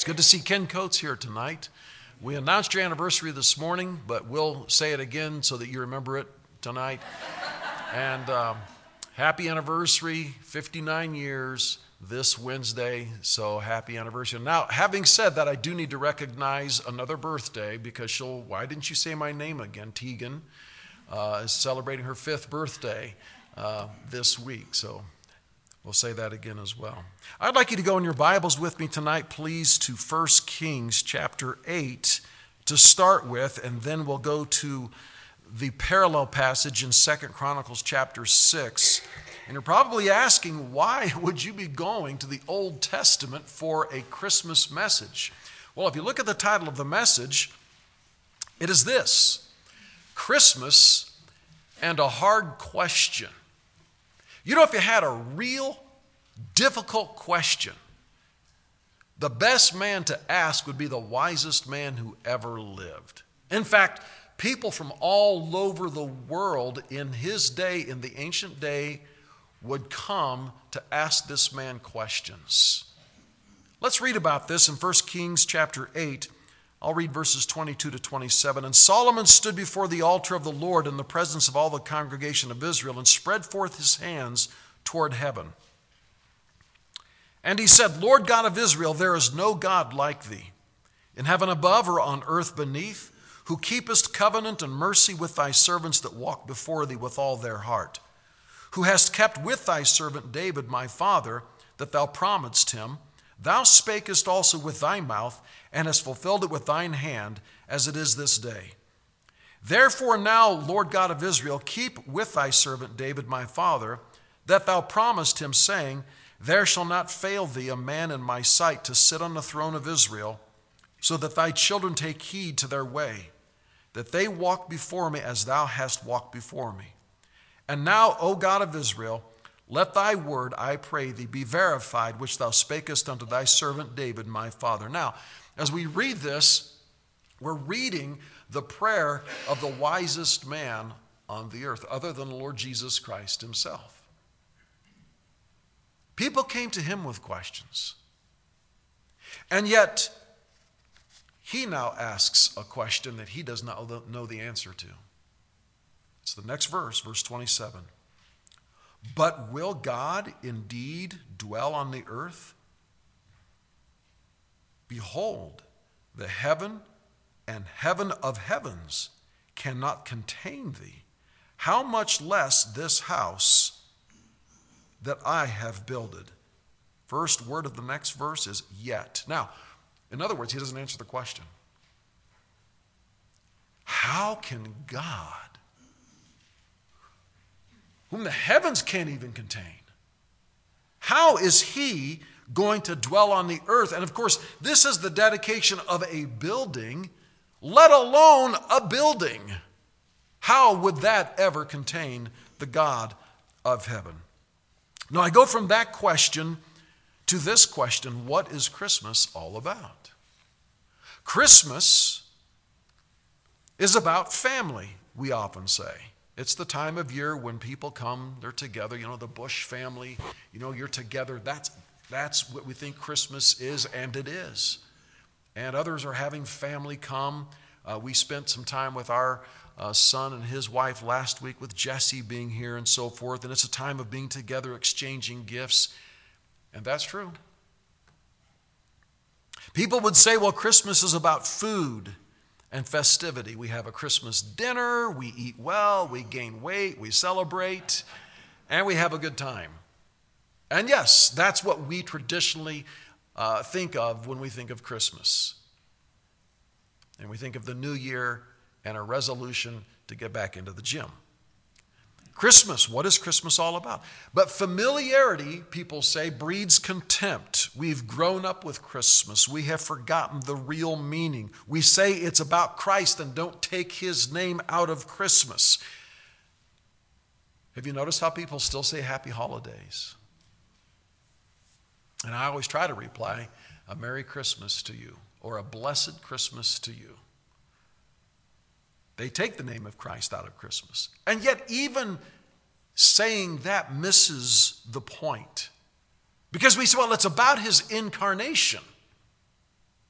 Good to see Ken Coates here tonight. We announced your anniversary this morning, but we'll say it again so that you remember it tonight. And happy anniversary, 59 years this Wednesday, so happy anniversary. Now, having said that, I do need to recognize another birthday because why didn't you say my name again? Tegan is celebrating her 5th birthday this week, so we'll say that again as well. I'd like you to go in your Bibles with me tonight, please, to 1 Kings chapter 8 to start with, and then we'll go to the parallel passage in 2 Chronicles chapter 6. And you're probably asking, why would you be going to the Old Testament for a Christmas message? Well, if you look at the title of the message, it is this: Christmas and a Hard Question. You know, if you had a real difficult question, the best man to ask would be the wisest man who ever lived. In fact, people from all over the world in his day, in the ancient day, would come to ask this man questions. Let's read about this in 1 Kings chapter 8. I'll read verses 22 to 27. And Solomon stood before the altar of the Lord in the presence of all the congregation of Israel and spread forth his hands toward heaven. And he said, Lord God of Israel, there is no God like thee, in heaven above or on earth beneath, who keepest covenant and mercy with thy servants that walk before thee with all their heart, who hast kept with thy servant David my father, that thou promised him. Thou spakest also with thy mouth, and hast fulfilled it with thine hand, as it is this day. Therefore now, Lord God of Israel, keep with thy servant David my father, that thou promised him, saying, There shall not fail thee a man in my sight to sit on the throne of Israel, so that thy children take heed to their way, that they walk before me as thou hast walked before me. And now, O God of Israel, let thy word, I pray thee, be verified, which thou spakest unto thy servant David my father. Now, as we read this, we're reading the prayer of the wisest man on the earth, other than the Lord Jesus Christ himself. People came to him with questions. And yet, he now asks a question that he does not know the answer to. It's the next verse, verse 27. But will God indeed dwell on the earth? Behold, the heaven and heaven of heavens cannot contain thee. How much less this house that I have builded? First word of the next verse is yet. Now, in other words, he doesn't answer the question. How can God, whom the heavens can't even contain, how is he going to dwell on the earth? And of course, this is the dedication of a building, let alone a building. How would that ever contain the God of heaven? Now, I go from that question to this question: what is Christmas all about? Christmas is about family, we often say. It's the time of year when people come, they're together, the Bush family, you're together. That's what we think Christmas is, and it is. And others are having family come. We spent some time with our son and his wife last week, with Jesse being here and so forth. And it's a time of being together, exchanging gifts. And that's true. People would say, well, Christmas is about food and festivity. We have a Christmas dinner, we eat well, we gain weight, we celebrate, and we have a good time. And yes, that's what we traditionally think of when we think of Christmas. And we think of the new year and a resolution to get back into the gym. Christmas, what is Christmas all about? But familiarity, people say, breeds contempt. We've grown up with Christmas. We have forgotten the real meaning. We say it's about Christ and don't take his name out of Christmas. Have you noticed how people still say happy holidays? And I always try to reply, a Merry Christmas to you, or a blessed Christmas to you. They take the name of Christ out of Christmas. And yet even saying that misses the point. Because we say, well, it's about his incarnation.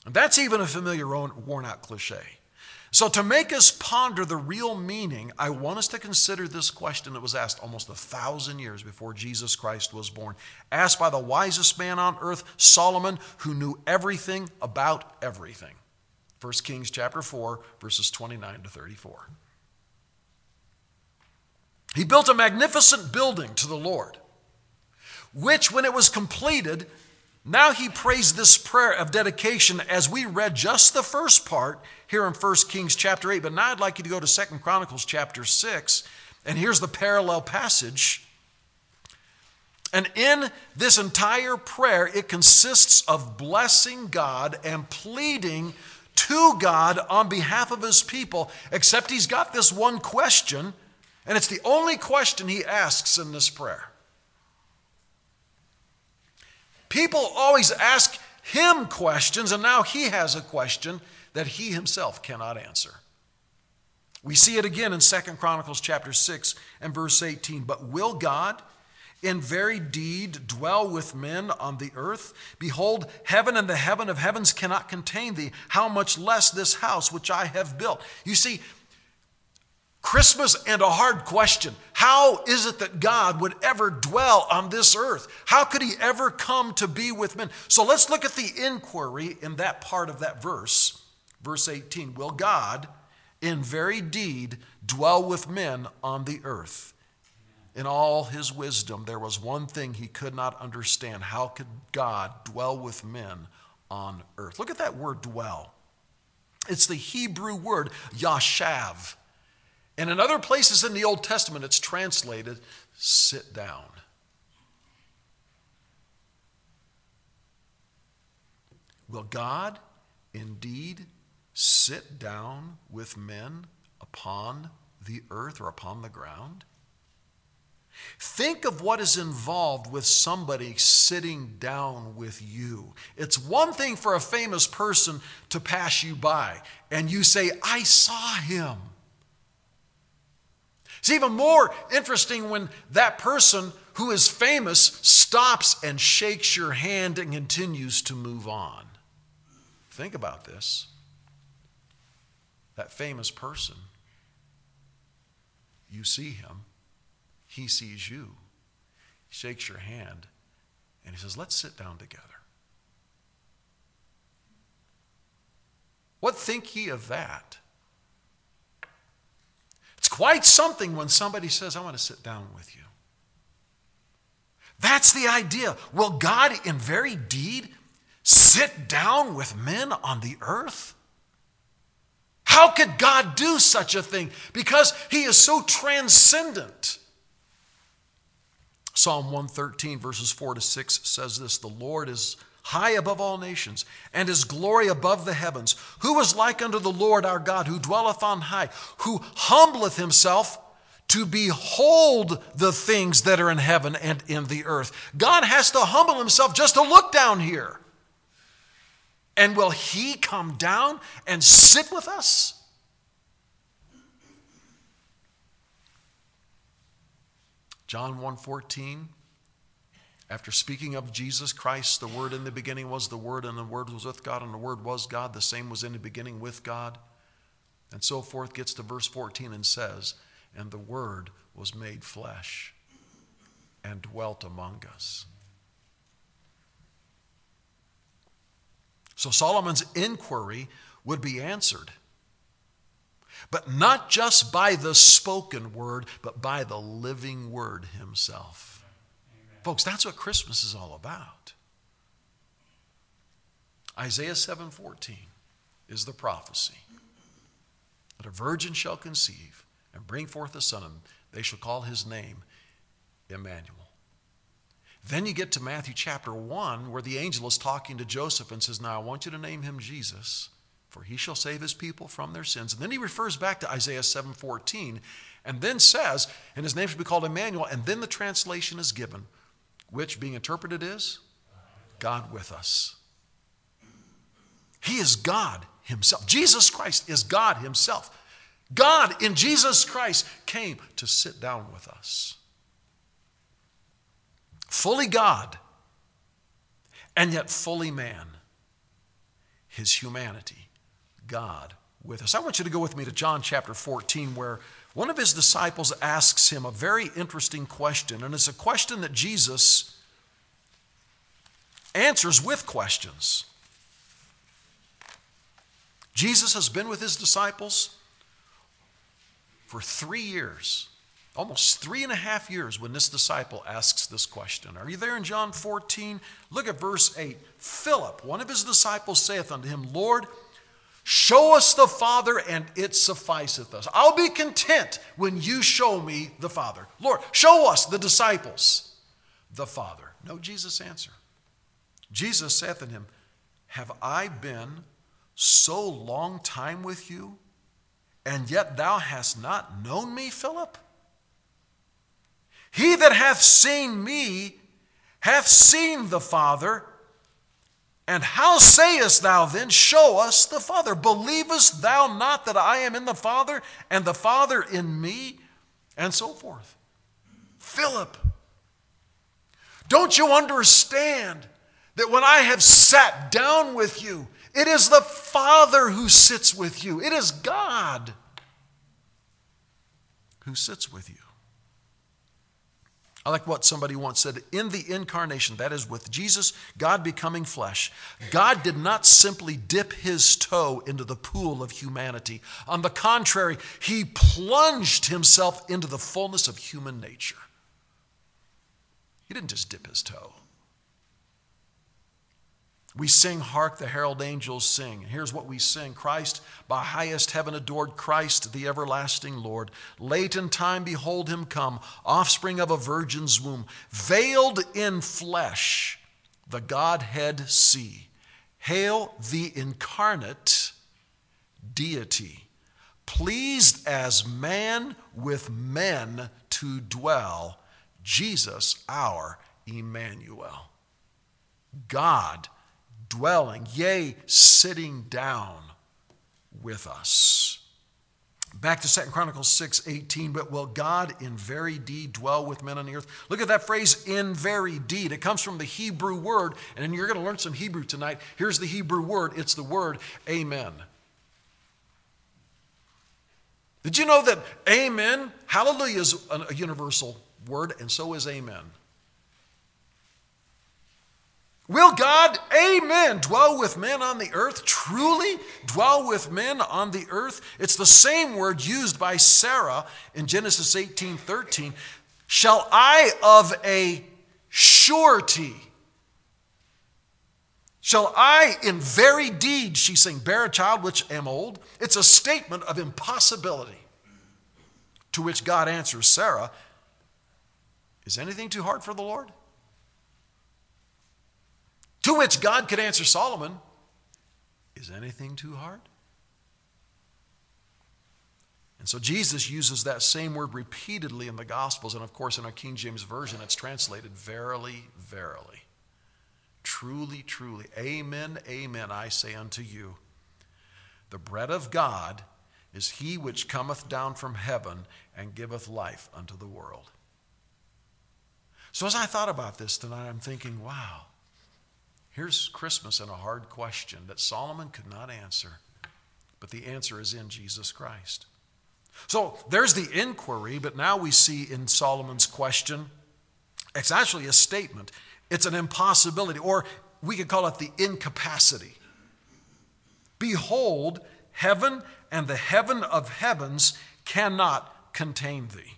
And that's even a familiar, worn-out cliche. So to make us ponder the real meaning, I want us to consider this question that was asked almost 1,000 years before Jesus Christ was born. Asked by the wisest man on earth, Solomon, who knew everything about everything. 1 Kings chapter 4, verses 29 to 34. He built a magnificent building to the Lord, which when it was completed, now he prays this prayer of dedication as we read just the first part here in 1 Kings chapter 8. But now I'd like you to go to 2 Chronicles chapter 6, and here's the parallel passage. And in this entire prayer, it consists of blessing God and pleading to God on behalf of his people, except he's got this one question, and it's the only question he asks in this prayer. People always ask him questions, and now he has a question that he himself cannot answer. We see it again in 2 Chronicles chapter 6 and verse 18. But will God in very deed dwell with men on the earth? Behold, heaven and the heaven of heavens cannot contain thee. How much less this house which I have built? You see, Christmas and a hard question. How is it that God would ever dwell on this earth? How could he ever come to be with men? So let's look at the inquiry in that part of that verse. Verse 18, will God in very deed dwell with men on the earth? In all his wisdom, there was one thing he could not understand. How could God dwell with men on earth? Look at that word dwell. It's the Hebrew word yashav. And in other places in the Old Testament, it's translated, sit down. Will God indeed sit down with men upon the earth or upon the ground? Think of what is involved with somebody sitting down with you. It's one thing for a famous person to pass you by and you say, I saw him. It's even more interesting when that person who is famous stops and shakes your hand and continues to move on. Think about this. That famous person, you see him, he sees you, he shakes your hand, and he says, let's sit down together. What think ye of that? It's quite something when somebody says, I want to sit down with you. That's the idea. Will God in very deed sit down with men on the earth? How could God do such a thing? Because he is so transcendent. Psalm 113 verses 4 to 6 says this, the Lord is high above all nations, and his glory above the heavens. Who is like unto the Lord our God, who dwelleth on high, who humbleth himself to behold the things that are in heaven and in the earth. God has to humble himself just to look down here. And will he come down and sit with us? John 1:14. After speaking of Jesus Christ, the Word in the beginning was the Word, and the Word was with God, and the Word was God. The same was in the beginning with God. And so forth, gets to verse 14 and says, and the Word was made flesh and dwelt among us. So Solomon's inquiry would be answered. But not just by the spoken word, but by the living Word himself. Folks, that's what Christmas is all about. Isaiah 7:14 is the prophecy that a virgin shall conceive and bring forth a son, and they shall call his name Emmanuel. Then you get to Matthew chapter 1, where the angel is talking to Joseph and says, now I want you to name him Jesus, for he shall save his people from their sins. And then he refers back to Isaiah 7:14 and then says, and his name shall be called Emmanuel. And then the translation is given, which being interpreted is God with us. He is God himself. Jesus Christ is God himself. God in Jesus Christ came to sit down with us. Fully God and yet fully man. his humanity, God with us. I want you to go with me to John chapter 14, where one of his disciples asks him a very interesting question, and it's a question that Jesus answers with questions. Jesus has been with his disciples for 3 years, almost 3.5 years, when this disciple asks this question. Are you there in John 14? Look at verse 8. Philip, one of his disciples, saith unto him, Lord, show us the Father, and it sufficeth us. I'll be content when you show me the Father. Lord, show us, the disciples, the Father. No, Jesus answered. Jesus saith unto him, have I been so long time with you, and yet thou hast not known me, Philip? He that hath seen me hath seen the Father. And how sayest thou then, show us the Father? Believest thou not that I am in the Father, and the Father in me? And so forth. Philip, don't you understand that when I have sat down with you, it is the Father who sits with you. It is God who sits with you. I like what somebody once said, in the incarnation, that is with Jesus, God becoming flesh, God did not simply dip his toe into the pool of humanity. On the contrary, he plunged himself into the fullness of human nature. He didn't just dip his toe. We sing, hark the herald angels sing. Here's what we sing. Christ, by highest heaven adored, Christ, the everlasting Lord. Late in time, behold him come, offspring of a virgin's womb. Veiled in flesh, the Godhead see. Hail the incarnate deity, pleased as man with men to dwell, Jesus our Emmanuel. God dwelling, yea, sitting down with us. Back to 2 Chronicles 6:18, but will God in very deed dwell with men on the earth? Look at that phrase, in very deed. It comes from the Hebrew word, and you're going to learn some Hebrew tonight. Here's the Hebrew word. It's the word amen. Did you know that amen, hallelujah, is a universal word, and so is amen. Will God, amen, dwell with men on the earth? Truly dwell with men on the earth? It's the same word used by Sarah in Genesis 18:13. Shall I of a surety, shall I in very deed, she's saying, bear a child which am old? It's a statement of impossibility. To which God answers Sarah, is anything too hard for the Lord? To which God could answer Solomon, is anything too hard? And so Jesus uses that same word repeatedly in the Gospels, and of course in our King James Version it's translated, verily, verily. Truly, truly, amen, amen, I say unto you, the bread of God is he which cometh down from heaven and giveth life unto the world. So as I thought about this tonight, I'm thinking, wow, here's Christmas and a hard question that Solomon could not answer, but the answer is in Jesus Christ. So there's the inquiry, but now we see in Solomon's question, it's actually a statement. It's an impossibility, or we could call it the incapacity. Behold, heaven and the heaven of heavens cannot contain thee.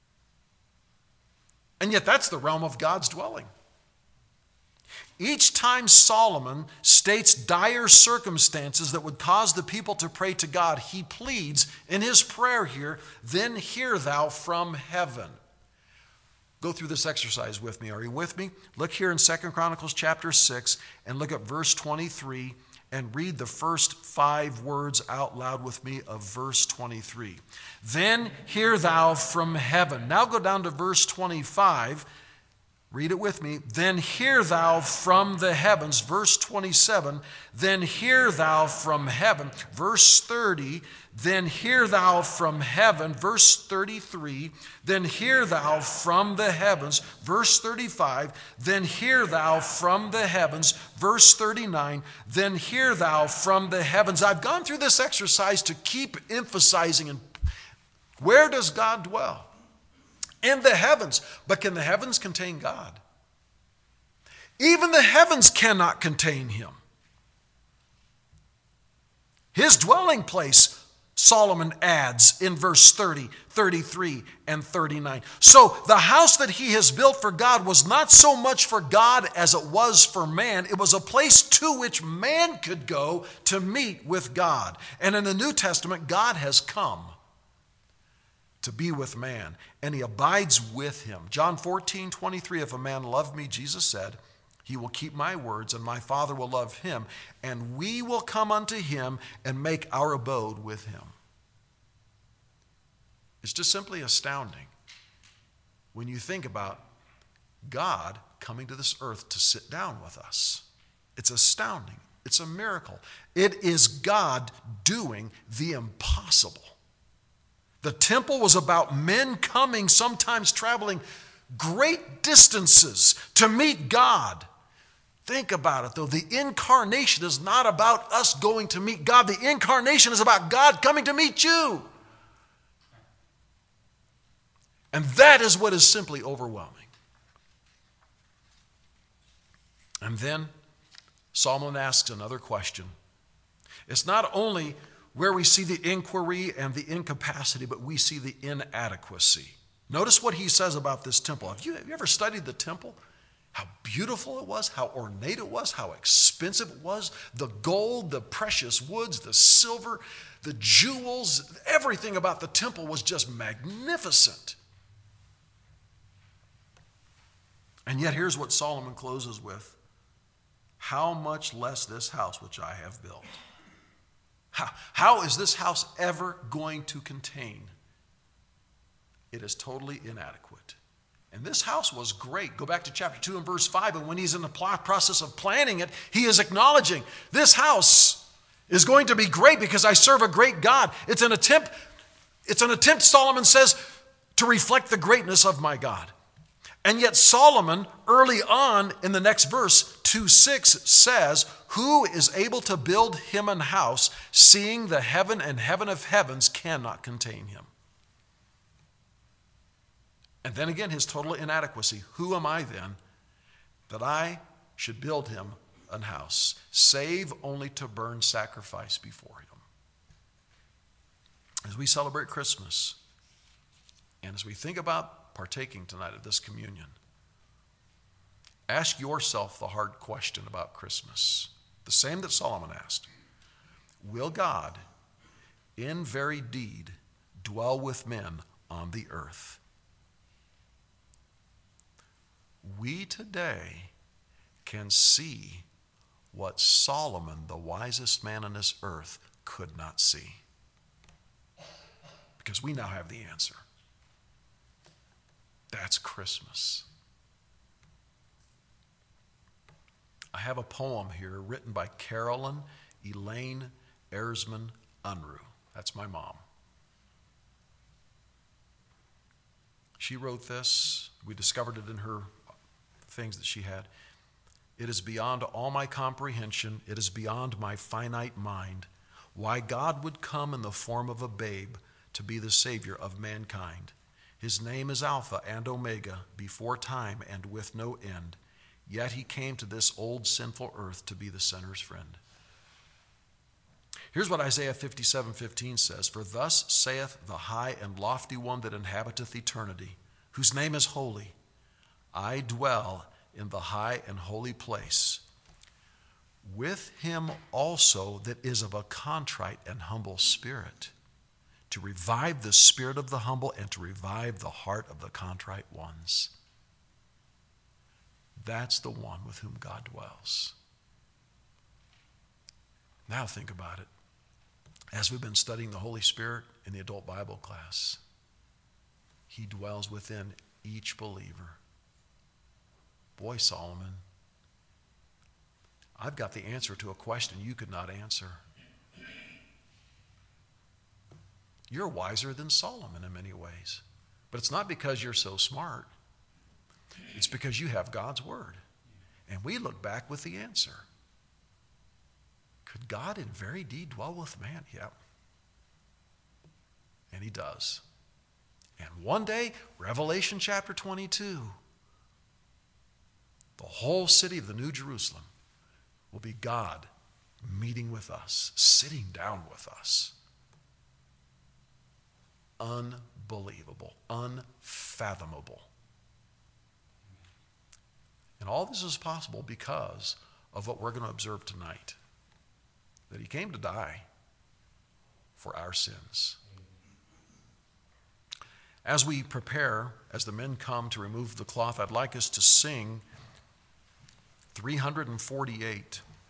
And yet that's the realm of God's dwelling. Each time Solomon states dire circumstances that would cause the people to pray to God, he pleads in his prayer here, then hear thou from heaven. Go through this exercise with me. Are you with me? Look here in 2 Chronicles chapter 6 and look at verse 23 and read the first 5 words out loud with me of verse 23. Then hear thou from heaven. Now go down to verse 25. Read it with me. Then hear thou from the heavens. Verse 27. Then hear thou from heaven. Verse 30. Then hear thou from heaven. Verse 33. Then hear thou from the heavens. Verse 35. Then hear thou from the heavens. Verse 39. Then hear thou from the heavens. I've gone through this exercise to keep emphasizing where does God dwell? In the heavens. But can the heavens contain God? Even the heavens cannot contain him. His dwelling place, Solomon adds in verse 30, 33, and 39. So the house that he has built for God was not so much for God as it was for man. It was a place to which man could go to meet with God. And in the New Testament, God has come to be with man, and he abides with him. John 14, 23, if a man love me, Jesus said, he will keep my words, and my Father will love him, and we will come unto him and make our abode with him. It's just simply astounding when you think about God coming to this earth to sit down with us. It's astounding. It's a miracle. It is God doing the impossible. The temple was about men coming, sometimes traveling great distances to meet God. Think about it, though. The incarnation is not about us going to meet God. The incarnation is about God coming to meet you. And that is what is simply overwhelming. And then Solomon asks another question. It's not only where we see the inquiry and the incapacity, but we see the inadequacy. Notice what he says about this temple. Have you ever studied the temple? How beautiful it was, how ornate it was, how expensive it was. The gold, the precious woods, the silver, the jewels, everything about the temple was just magnificent. And yet here's what Solomon closes with. How much less this house which I have built. How is this house ever going to contain? It is totally inadequate. And this house was great. Go back to chapter 2 and verse 5. And when he's in the process of planning it, he is acknowledging this house is going to be great because I serve a great God. It's an attempt, Solomon says, to reflect the greatness of my God. And yet Solomon, early on in the next verse, 2:6 says, who is able to build him an house, seeing the heaven and heaven of heavens cannot contain him? And then again, his total inadequacy. Who am I then that I should build him an house, save only to burn sacrifice before him? As we celebrate Christmas, and as we think about partaking tonight of this communion, ask yourself the hard question about Christmas, the same that Solomon asked. Will God, in very deed, dwell with men on the earth? We today can see what Solomon, the wisest man on this earth, could not see. Because we now have the answer. That's Christmas. I have a poem here written by Carolyn Elaine Erzman Unruh. That's my mom. She wrote this. We discovered it in her things that she had. It is beyond all my comprehension. It is beyond my finite mind why God would come in the form of a babe to be the Savior of mankind. His name is Alpha and Omega, before time and with no end. Yet he came to this old sinful earth to be the sinner's friend. Here's what Isaiah 57:15 says. For thus saith the high and lofty one that inhabiteth eternity, whose name is holy. I dwell in the high and holy place, with him also that is of a contrite and humble spirit, to revive the spirit of the humble and to revive the heart of the contrite ones. That's the one with whom God dwells. Now think about it. As we've been studying the Holy Spirit in the adult Bible class, he dwells within each believer. Boy, Solomon, I've got the answer to a question you could not answer. You're wiser than Solomon in many ways. But it's not because you're so smart. It's because you have God's word. And we look back with the answer. Could God in very deed dwell with man? Yep. And he does. And one day, Revelation chapter 22, the whole city of the New Jerusalem will be God meeting with us, sitting down with us. Unbelievable, unfathomable. And all this is possible because of what we're going to observe tonight. That he came to die for our sins. As we prepare, as the men come to remove the cloth, I'd like us to sing 348.